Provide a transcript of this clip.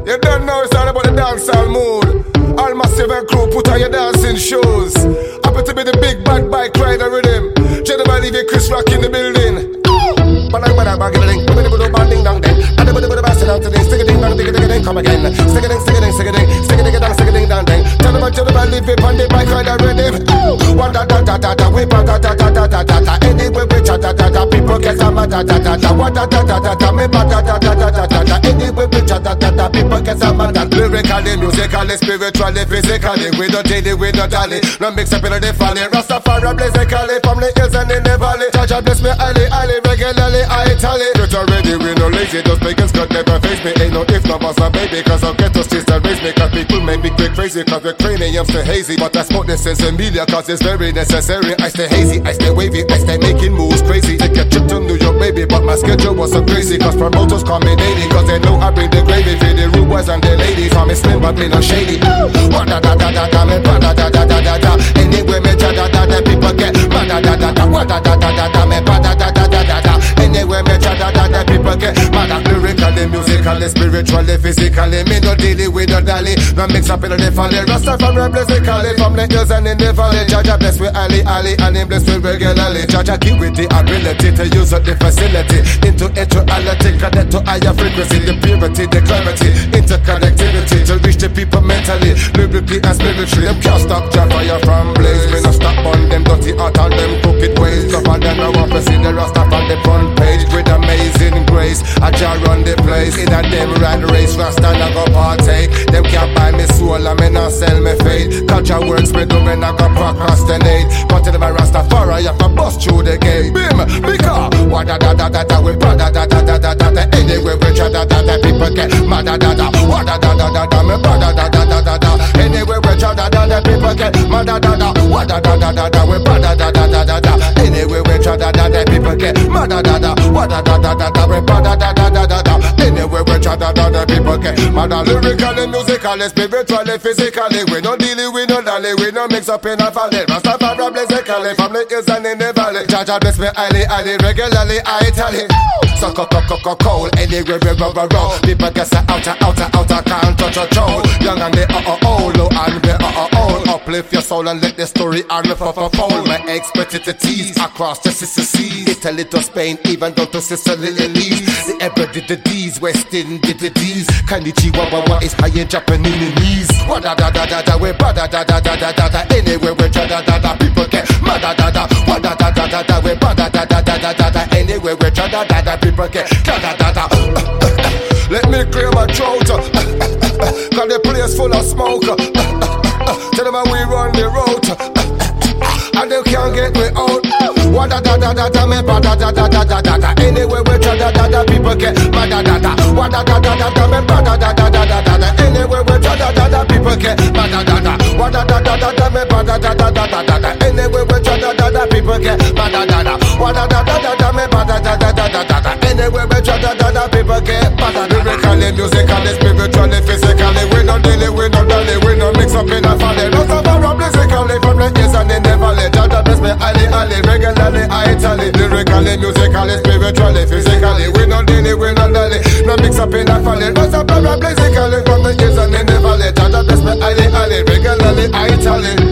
You don't know it's all about the dancehall mood. All massive and crew, put on your dancing shoes. Happy to be the big bad bike rider rhythm. Gentlemen, leave your Chris Rock in the building. Come again. Stick it down. Tell them about leave it on the bike rider rhythm. One da da da da da, we ba da da da da da da da. Anyway we cha da da da, people get some da da da da. One da da da da da, me ba da da da da da da. Anyway we cha da da da, people get some da. Lyrically, musically, spiritually, physically, we don't daily, we don't dally. No mix up in the folly. Rastafari blazically from the hills and in the valley. Jah bless me, Ali, regularly, I tally. Get already, we no lazy. Those pagans could never face me. Ain't no if, no boss, no baby. Cause I'll get those streets that raise me. Cause people make me quick crazy. Cause we're craniums to hazy. But I smoke this since Emilia. Cause it's very necessary. I stay hazy, I stay wavy, I stay making moves crazy. Take a trip to New York, baby. But my schedule was so crazy. Cause promoters call me daily. Cause they know I bring the gravy for the rude boys and the ladies. Call me slim, but me no shady. What da da da da da, me ba da da da da da da. Anyway, me cha da da da, people get ma da da da da. What da da da da da, me ba da da da da da da. Anyway, me cha da da da, people get ma da. Lyrically, musically, spiritually, physically, me no dealy with no dally. No mix up in the folly. Rastafari blazically from the hills and in the valley. Jah bless with Ali, and him bless with regularly. Jah keep with the ability to use up the facility into actuality, connect to higher frequency, the purity, the clarity, interconnectivity to reach the people mentally, lyrically and spiritually. Them can't stop Jah fire from blaze. Me no stop on them dirty heart and them crooked ways. Up and then I want to see the Rasta on the front page with amazing grace. I Jah run the place in a them rat race. Rasta I go partake. Them can't buy me soul and me not sell me faith. Culture works me do me not go procrastinate. But to them a Rastafari I have to bust through the gate. Bim, because what da da da da da, we ba da da da da da da. Anyway we cha da da da, people get ma da da da. What da da da da da, me ba da da da da da da. Anyway we cha da da da, people get ma da da da. What da da da da da, we ba da da da da da da. Anyway we cha da da da, people get ma da da da. What da da da da da, we ba da da da da da da. Anyway we cha da da da, people get ma da. Lyrically, musically, spiritually, physically, we no dealing, we no dally, we no mix up in a valley. Rastafari blazically from the hills and in the valley. Jah bless me, Ali, regularly, I tally. So cold, anyway we roll. People get say outer, can't touch a toe. Young and the old, low and the old. Uplift your soul and let the story unfold. My expertise across the seas. Italy to Spain, even down to Sicily and leaves. The Emperor did the D's, West Indies did the D's. Konnichiwa, what is high in Japanese? What da da da da da, we ba da da da da da da. Anyway we cha da da da, people get ma da da da. What da da da da da, we ba da da da da da da. Anyway we cha da da da, people get da da da da. Let me clear my throat, cause the place full of smoke. Tell them how we run the road, and they can't get me out. What da da da da da, me ba da da da da da da. Anyway we cha da da da, people get ma da da da. What da da da da da, me ba da da da da da da. Anyway we cha da da da, people get ma da da da. What da da da da da, me ba da da da da da da. Anyway we cha da da da, people get ma da da da. What da da da da da, me ba da da da da da da. Anyway we cha da da da, people get ma da da da. Lyrically, musically, spiritually, physically, we no daily, we no dally, we no mix up in a folly. Lots of our blazically from the hills and in the valley. Jah bless me, Ali, regularly, I tally. Lyrically, musically, spiritually, physically, we no daily, we no dally, no mix up in a folly. Lots of our blazically from the hills and in the valley. Jah bless me, Ali, regularly, I tally.